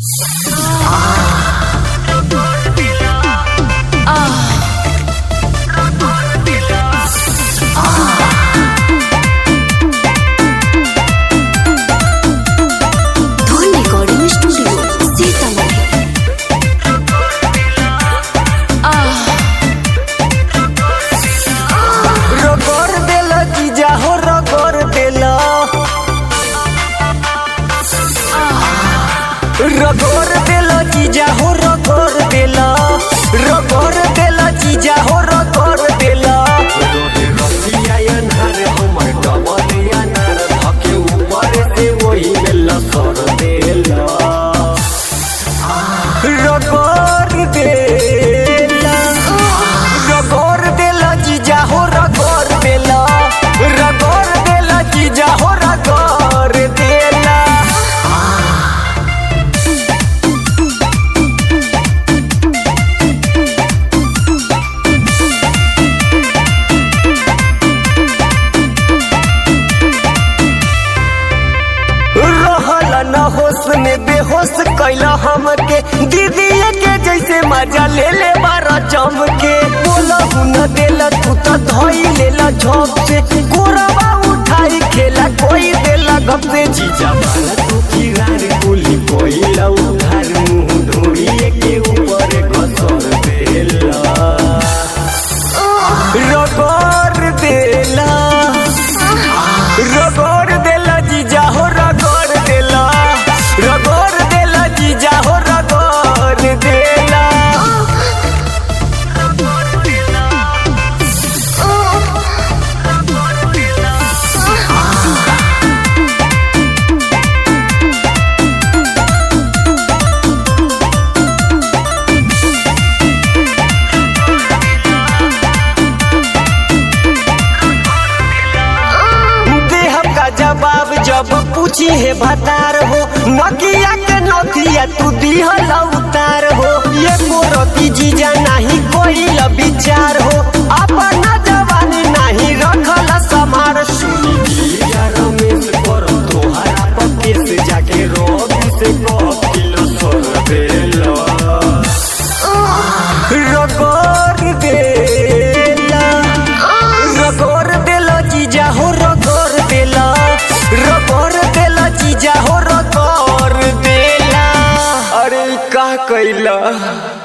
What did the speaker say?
रगोर देला जीजा हो रगोर देला रगोर देला जीजा हो रगोर देला रसिया अनहार हमर डबलिया नार धके ऊपर से वही मेला सर देला रगोर देला जीजा हो रगोर देला रगोर देला जीजा हो रगोर देला। न होश में बेहोश कैला हमके दीदी के जैसे मजा ले ले बारा जम के बोला न देला तू तो धोई लेला झोंक से गोरवा उठाई खेला कोई देला गप से जीजा बाला तू किरार बोली कोई ला उधार मुंह ढोड़ी के ऊपर घसर देला रगोर देला जीजा हो रगोर देला रगोर देला जीजा हो रगोर देला। जवाब जब पूछी है भतार हो नकिया के नथिया तू दिहला उतार हो ये मोरती जीजा नहीं कोई विचार हो अपना जवानी नहीं रखल समार सुनी जीजा रमेश कर तोहरा पके से जाके रोबी से कपिल सर देला रगोर देला जीजा हो रगोर देला रगोर देला जीजा हो रगोर देला। अरे का कैला।